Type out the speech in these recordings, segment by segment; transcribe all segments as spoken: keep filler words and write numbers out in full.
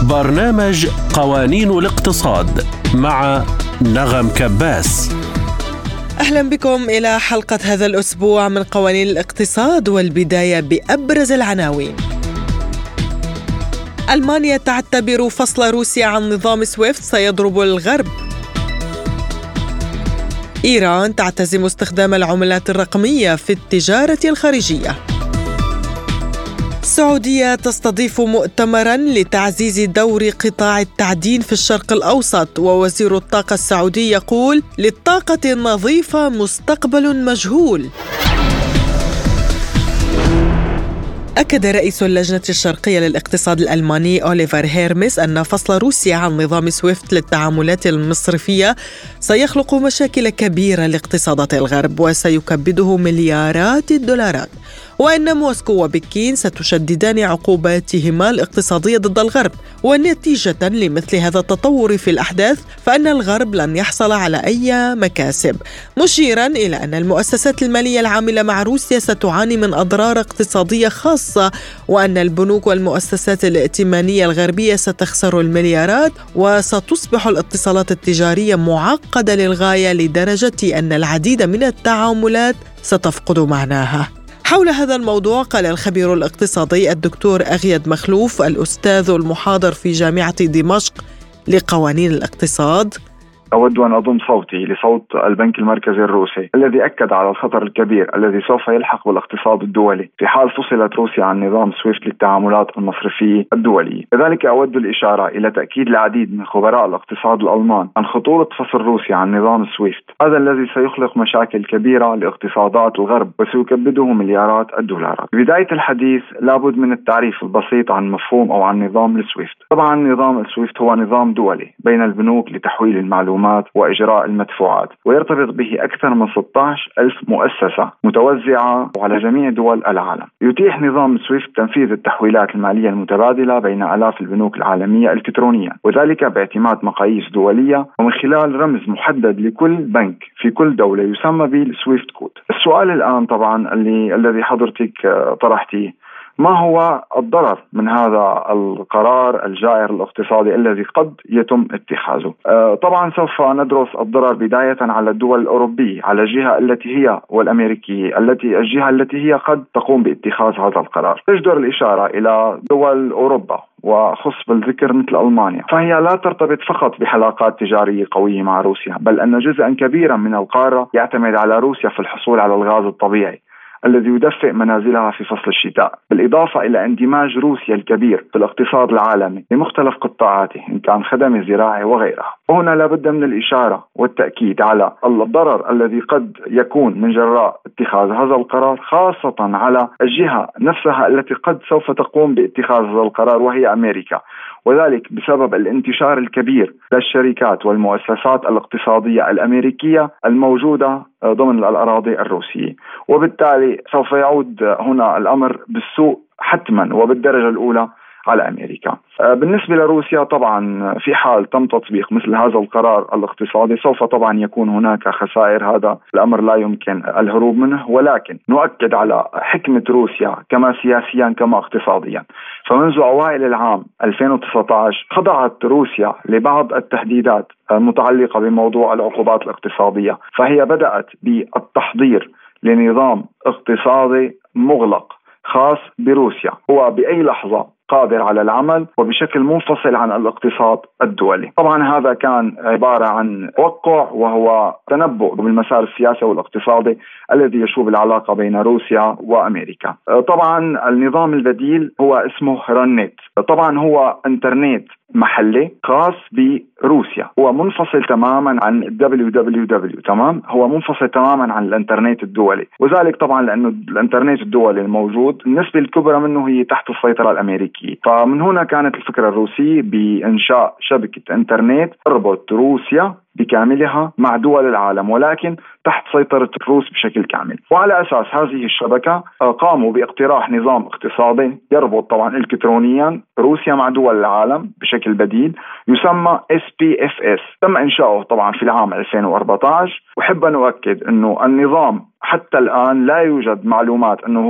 برنامج قوانين الاقتصاد مع نغم كباس. أهلا بكم إلى حلقة هذا الأسبوع من قوانين الاقتصاد، والبداية بأبرز العناوين. ألمانيا تعتبر فصل روسيا عن نظام سويفت سيضرب الغرب. إيران تعتزم استخدام العملات الرقمية في التجارة الخارجية. السعودية تستضيف مؤتمراً لتعزيز دور قطاع التعدين في الشرق الأوسط، ووزير الطاقة السعودي يقول للطاقة النظيفة مستقبل مجهول. أكد رئيس اللجنة الشرقية للاقتصاد الألماني أوليفر هيرمس أن فصل روسيا عن نظام سويفت للتعاملات المصرفية سيخلق مشاكل كبيرة لاقتصادات الغرب وسيكبده مليارات الدولارات، وأن موسكو وبكين ستشددان عقوباتهما الاقتصادية ضد الغرب. ونتيجة لمثل هذا التطور في الأحداث فإن الغرب لن يحصل على أي مكاسب، مشيرا إلى أن المؤسسات المالية العاملة مع روسيا ستعاني من أضرار اقتصادية خاصة، وأن البنوك والمؤسسات الائتمانية الغربية ستخسر المليارات، وستصبح الاتصالات التجارية معقدة للغاية لدرجة أن العديد من التعاملات ستفقد معناها. حول هذا الموضوع قال الخبير الاقتصادي الدكتور أغيد مخلوف، الأستاذ المحاضر في جامعة دمشق لقوانين الاقتصاد: أود أن أضم صوتي لصوت البنك المركزي الروسي الذي أكد على الخطر الكبير الذي سوف يلحق بالاقتصاد الدولي في حال فصلت روسيا عن نظام سويفت للتعاملات المصرفية الدولية. لذلك أود الإشارة إلى تأكيد العديد من خبراء الاقتصاد الألمان عن خطورة فصل روسيا عن نظام سويفت، هذا الذي سيخلق مشاكل كبيرة لاقتصادات الغرب وسيكبده مليارات الدولارات. في بداية الحديث لابد من التعريف البسيط عن مفهوم أو عن نظام السويفت. طبعا نظام السويفت هو نظام دولي بين البنوك لتحويل المعلومات وإجراء المدفوعات، ويرتبط به أكثر من ستة عشر ألف مؤسسة متوزعة على جميع دول العالم. يتيح نظام سويفت تنفيذ التحويلات المالية المتبادلة بين آلاف البنوك العالمية إلكترونيا، وذلك باعتماد مقاييس دولية ومن خلال رمز محدد لكل بنك في كل دولة يسمى بالسويفت كود. السؤال الآن طبعا اللي الذي حضرتك طرحتيه: ما هو الضرر من هذا القرار الجائر الاقتصادي الذي قد يتم اتخاذه؟ أه طبعا سوف ندرس الضرر بداية على الدول الأوروبية، على الجهة التي هي والأمريكية التي الجهة التي هي قد تقوم باتخاذ هذا القرار. تجدر الإشارة إلى دول أوروبا وخص بالذكر مثل ألمانيا، فهي لا ترتبط فقط بحلقات تجارية قوية مع روسيا، بل أن جزءا كبيرا من القارة يعتمد على روسيا في الحصول على الغاز الطبيعي الذي يدفئ منازلها في فصل الشتاء، بالإضافة إلى اندماج روسيا الكبير في الاقتصاد العالمي بمختلف قطاعاته إن كان خدمي زراعي وغيرها. وهنا لابد من الإشارة والتأكيد على الضرر الذي قد يكون من جراء اتخاذ هذا القرار، خاصة على الجهة نفسها التي قد سوف تقوم باتخاذ هذا القرار وهي أمريكا، وذلك بسبب الانتشار الكبير للشركات والمؤسسات الاقتصادية الأمريكية الموجودة ضمن الأراضي الروسية، وبالتالي سوف يعود هنا الأمر بالسوء حتما وبالدرجة الأولى على أمريكا. بالنسبة لروسيا طبعا في حال تم تطبيق مثل هذا القرار الاقتصادي سوف طبعا يكون هناك خسائر، هذا الأمر لا يمكن الهروب منه، ولكن نؤكد على حكمة روسيا كما سياسيا كما اقتصاديا. فمنذ أوائل العام ألفين وتسعة عشر خضعت روسيا لبعض التهديدات المتعلقة بموضوع العقوبات الاقتصادية، فهي بدأت بالتحضير لنظام اقتصادي مغلق خاص بروسيا، هو بأي لحظة قادر على العمل وبشكل منفصل عن الاقتصاد الدولي. طبعا هذا كان عبارة عن توقع وهو تنبؤ بالمسار السياسي والاقتصادي الذي يشوب العلاقة بين روسيا وأمريكا. طبعا النظام البديل هو اسمه رنت، طبعا هو انترنت محلي خاص بروسيا، هو منفصل تماما عن دبليو دبليو دبليو، تمام، هو منفصل تماما عن الانترنت الدولي، وذلك طبعا لأنه الانترنت الدولي الموجود النسبة الكبرى منه هي تحت السيطرة الأمريكية. فمن هنا كانت الفكرة الروسية بإنشاء شبكة انترنت تربط روسيا بكاملها مع دول العالم، ولكن تحت سيطرة الروس بشكل كامل. وعلى أساس هذه الشبكة قاموا باقتراح نظام اقتصادي يربط طبعا إلكترونيا روسيا مع دول العالم بشكل بديل يسمى إس بي إف إس. تم إنشاؤه طبعا في العام ألفين وأربعة عشر، وحب أن أؤكد أنه النظام حتى الآن لا يوجد معلومات أنه هو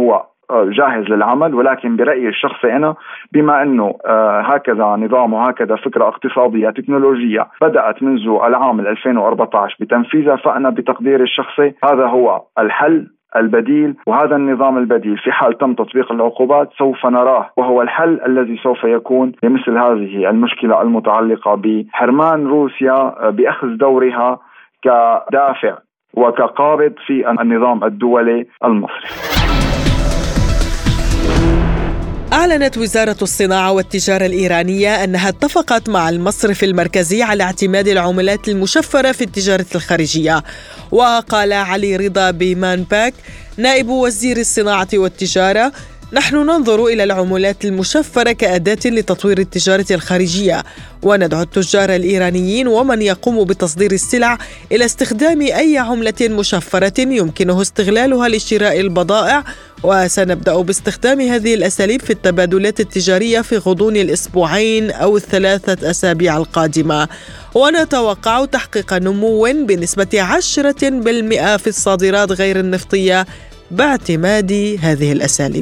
جاهز للعمل. ولكن برأيي الشخصي أنا بما أنه هكذا نظام وهكذا فكرة اقتصادية تكنولوجية بدأت منذ العام ألفين وأربعة عشر بتنفيذها، فأنا بتقديري الشخصي هذا هو الحل البديل، وهذا النظام البديل في حال تم تطبيق العقوبات سوف نراه، وهو الحل الذي سوف يكون لمثل هذه المشكلة المتعلقة بحرمان روسيا بأخذ دورها كدافع وكقابض في النظام الدولي المصري. أعلنت وزارة الصناعة والتجارة الإيرانية أنها اتفقت مع المصرف المركزي على اعتماد العملات المشفرة في التجارة الخارجية. وقال علي رضا بيمان باك نائب وزير الصناعة والتجارة: نحن ننظر إلى العملات المشفرة كأداة لتطوير التجارة الخارجية، وندعو التجار الإيرانيين ومن يقوم بتصدير السلع إلى استخدام أي عملة مشفرة يمكنه استغلالها لشراء البضائع، وسنبدأ باستخدام هذه الأساليب في التبادلات التجارية في غضون الأسبوعين أو الثلاثة أسابيع القادمة، ونتوقع تحقيق نمو بنسبة عشرة بالمئة في الصادرات غير النفطية باعتماد هذه الأساليب.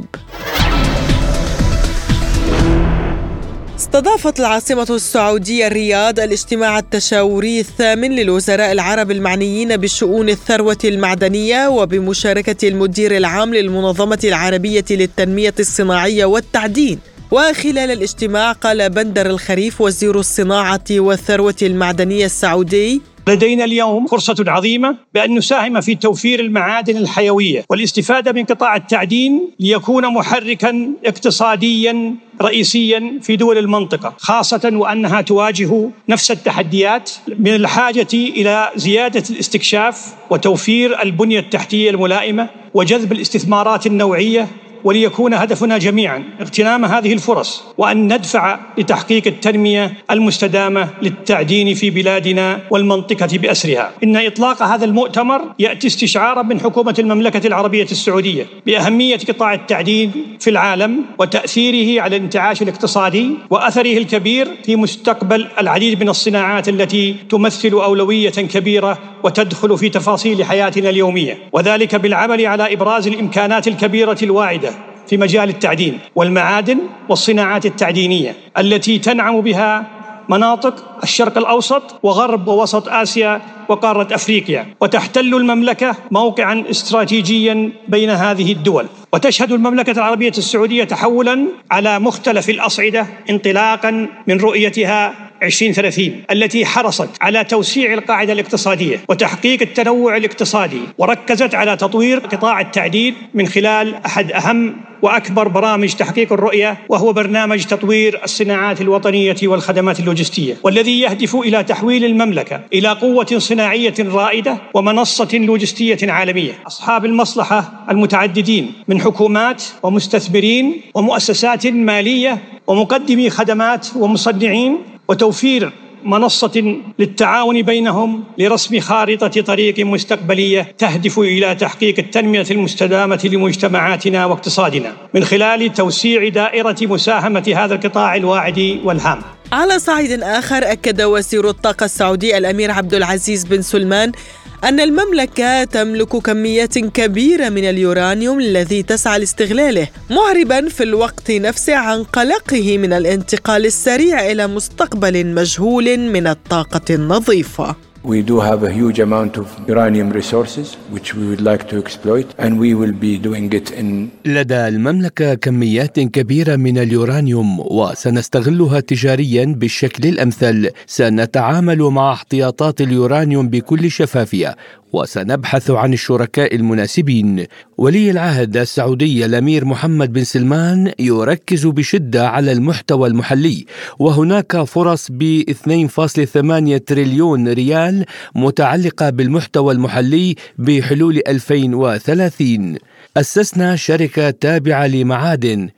استضافت العاصمة السعودية الرياض الاجتماع التشاوري الثامن للوزراء العرب المعنيين بشؤون الثروة المعدنية وبمشاركة المدير العام للمنظمة العربية للتنمية الصناعية والتعدين. وخلال الاجتماع قال بندر الخريف وزير الصناعة والثروة المعدنية السعودي: لدينا اليوم فرصة عظيمة بأن نساهم في توفير المعادن الحيوية والاستفادة من قطاع التعدين ليكون محركاً اقتصادياً رئيسياً في دول المنطقة، خاصة وأنها تواجه نفس التحديات من الحاجة إلى زيادة الاستكشاف وتوفير البنية التحتية الملائمة وجذب الاستثمارات النوعية، وليكون هدفنا جميعا اغتنام هذه الفرص وأن ندفع لتحقيق التنمية المستدامة للتعدين في بلادنا والمنطقة بأسرها. إن إطلاق هذا المؤتمر يأتي استشعارا من حكومة المملكة العربية السعودية بأهمية قطاع التعدين في العالم وتأثيره على الانتعاش الاقتصادي وأثره الكبير في مستقبل العديد من الصناعات التي تمثل أولوية كبيرة وتدخل في تفاصيل حياتنا اليومية، وذلك بالعمل على إبراز الإمكانات الكبيرة الواعدة في مجال التعدين والمعادن والصناعات التعدينية التي تنعم بها مناطق الشرق الأوسط وغرب ووسط آسيا وقارة أفريقيا، وتحتل المملكة موقعاً استراتيجياً بين هذه الدول. وتشهد المملكة العربية السعودية تحولاً على مختلف الأصعدة انطلاقاً من رؤيتها عشرين ثلاثين التي حرصت على توسيع القاعدة الاقتصادية وتحقيق التنوع الاقتصادي، وركزت على تطوير قطاع التعدين من خلال أحد أهم وأكبر برامج تحقيق الرؤية، وهو برنامج تطوير الصناعات الوطنية والخدمات اللوجستية، والذي يهدف إلى تحويل المملكة إلى قوة صناعية رائدة ومنصة لوجستية عالمية. أصحاب المصلحة المتعددين من حكومات ومستثمرين ومؤسسات مالية ومقدمي خدمات ومصنعين، وتوفير منصة للتعاون بينهم لرسم خارطة طريق مستقبلية تهدف إلى تحقيق التنمية المستدامة لمجتمعاتنا واقتصادنا من خلال توسيع دائرة مساهمة هذا القطاع الواعد والهام. على صعيد آخر، أكد وزير الطاقة السعودي الأمير عبد العزيز بن سلمان أن المملكة تملك كميات كبيرة من اليورانيوم الذي تسعى لاستغلاله، معرباً في الوقت نفسه عن قلقه من الانتقال السريع إلى مستقبل مجهول من الطاقة النظيفة. We do have a huge amount of uranium resources which we would like to exploit and we will be doing it in لدى المملكة كميات كبيرة من اليورانيوم وسنستغلها تجاريا بالشكل الأمثل. سنتعامل مع احتياطات اليورانيوم بكل شفافية وسنبحث عن الشركاء المناسبين. ولي العهد السعودي الأمير محمد بن سلمان يركز بشدة على المحتوى المحلي، وهناك فرص ب اثنين فاصلة ثمانية تريليون ريال متعلقة بالمحتوى المحلي بحلول ألفين وثلاثين. أسسنا شركة تابعة لمعادن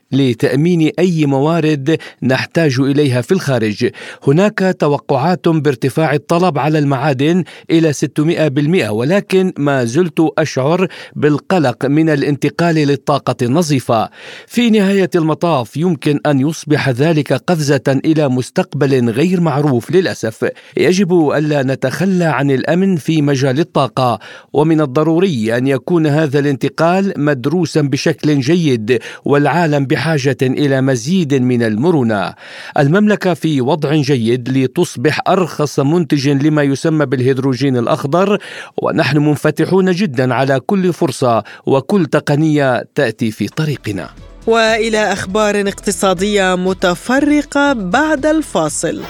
لتأمين أي موارد نحتاج إليها في الخارج. هناك توقعات بارتفاع الطلب على المعادن إلى ستمائة بالمئة، ولكن ما زلت أشعر بالقلق من الانتقال للطاقة النظيفة. في نهاية المطاف يمكن أن يصبح ذلك قفزة إلى مستقبل غير معروف للأسف. يجب ألا نتخلى عن الأمن في مجال الطاقة، ومن الضروري أن يكون هذا الانتقال مدروسا بشكل جيد، والعالم بحاجة إلى مزيد من المرونة. المملكة في وضع جيد لتصبح أرخص منتج لما يسمى بالهيدروجين الأخضر، ونحن منفتحون جدا على كل فرصة وكل تقنية تأتي في طريقنا. وإلى أخبار اقتصادية متفرقة بعد الفاصل.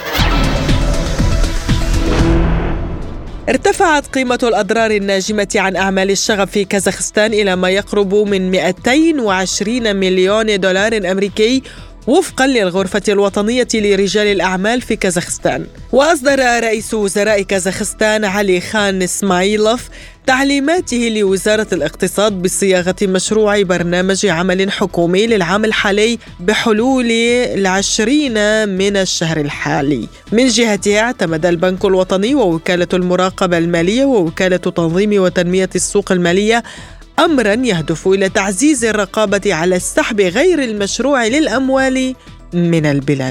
ارتفعت قيمة الأضرار الناجمة عن أعمال الشغب في كازاخستان إلى ما يقرب من مئتين وعشرين مليون دولار أمريكي وفقا للغرفة الوطنية لرجال الأعمال في كازاخستان. وأصدر رئيس وزراء كازاخستان علي خان إسماعيلوف تعليماته لوزارة الاقتصاد بصياغة مشروع برنامج عمل حكومي للعام الحالي بحلول العشرين من الشهر الحالي. من جهتها اعتمد البنك الوطني ووكالة المراقبة المالية ووكالة تنظيم وتنمية السوق المالية أمرا يهدف إلى تعزيز الرقابة على السحب غير المشروع للأموال من البلاد.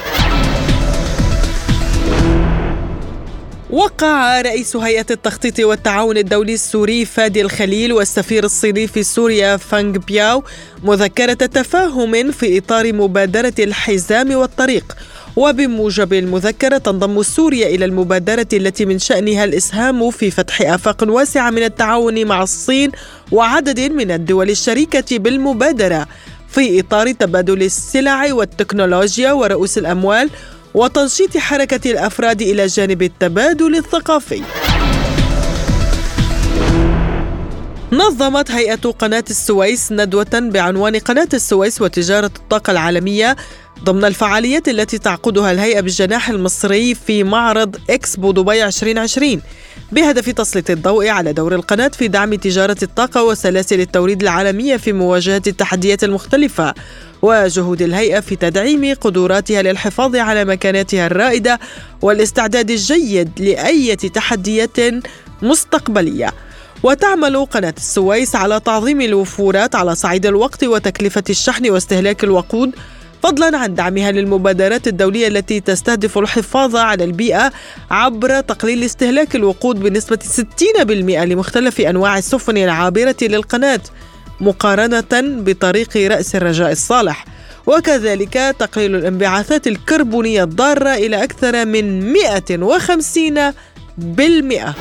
وقع رئيس هيئة التخطيط والتعاون الدولي السوري فادي الخليل والسفير الصيني في سوريا فانغ بياو مذكرة تفاهم في إطار مبادرة الحزام والطريق. وبموجب المذكرة تنضم سوريا إلى المبادرة التي من شأنها الإسهام في فتح آفاق واسعة من التعاون مع الصين وعدد من الدول الشريكة بالمبادرة في إطار تبادل السلع والتكنولوجيا ورؤوس الأموال وتنشيط حركة الأفراد إلى جانب التبادل الثقافي. نظمت هيئة قناة السويس ندوة بعنوان قناة السويس وتجارة الطاقة العالمية ضمن الفعاليات التي تعقدها الهيئة بالجناح المصري في معرض إكسبو دبي عشرين عشرين بهدف تسليط الضوء على دور القناة في دعم تجارة الطاقة وسلاسل التوريد العالمية في مواجهة التحديات المختلفة، وجهود الهيئة في تدعيم قدراتها للحفاظ على مكانتها الرائدة والاستعداد الجيد لأي تحديات مستقبلية. وتعمل قناة السويس على تعظيم الوفورات على صعيد الوقت وتكلفة الشحن واستهلاك الوقود، فضلا عن دعمها للمبادرات الدولية التي تستهدف الحفاظ على البيئة عبر تقليل استهلاك الوقود بنسبة ستين بالمئة لمختلف أنواع السفن العابرة للقناة مقارنة بطريق رأس الرجاء الصالح، وكذلك تقليل الانبعاثات الكربونية الضارة إلى أكثر من مئة وخمسين بالمئة.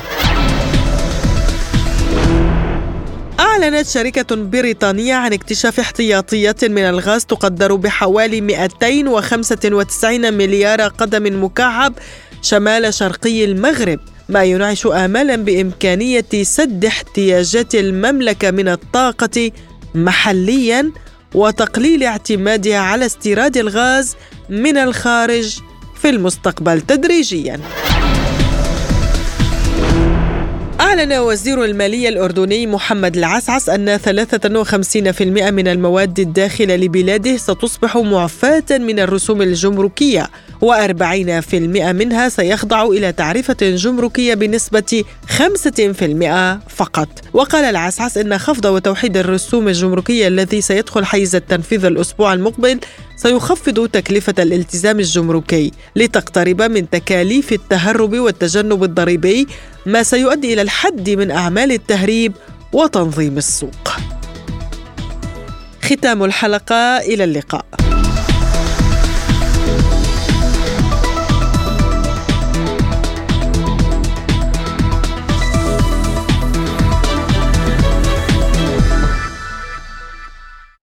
أعلنت شركة بريطانية عن اكتشاف احتياطيات من الغاز تقدر بحوالي مئتين وخمسة وتسعين مليار قدم مكعب شمال شرقي المغرب، ما ينعش آمالا بإمكانية سد احتياجات المملكة من الطاقة محليا وتقليل اعتمادها على استيراد الغاز من الخارج في المستقبل تدريجيا. أعلن وزير المالية الأردني محمد العسعس أن ثلاثة وخمسين بالمئة من المواد الداخلة لبلاده ستصبح معفاة من الرسوم الجمركية، وأربعين بالمئة منها سيخضع إلى تعرفة جمركية بنسبة خمسة بالمئة فقط. وقال العسعس إن خفض وتوحيد الرسوم الجمركية الذي سيدخل حيز التنفيذ الأسبوع المقبل سيخفض تكلفة الالتزام الجمركي لتقترب من تكاليف التهرب والتجنب الضريبي، ما سيؤدي إلى الحد من أعمال التهريب وتنظيم السوق. ختام الحلقة، إلى اللقاء.